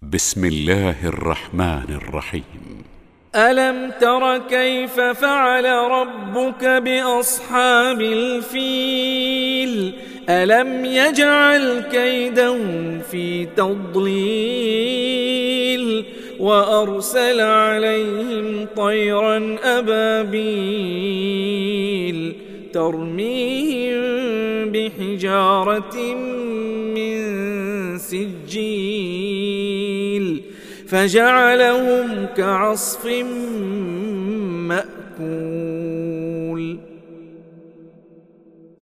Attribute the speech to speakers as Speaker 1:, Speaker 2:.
Speaker 1: بسم الله الرحمن الرحيم.
Speaker 2: ألم تر كيف فعل ربك بأصحاب الفيل ألم يجعل كيدهم في تضليل وأرسل عليهم طيرا أبابيل ترميهم بحجارة من سجيل فجعلهم كعصف مأكول.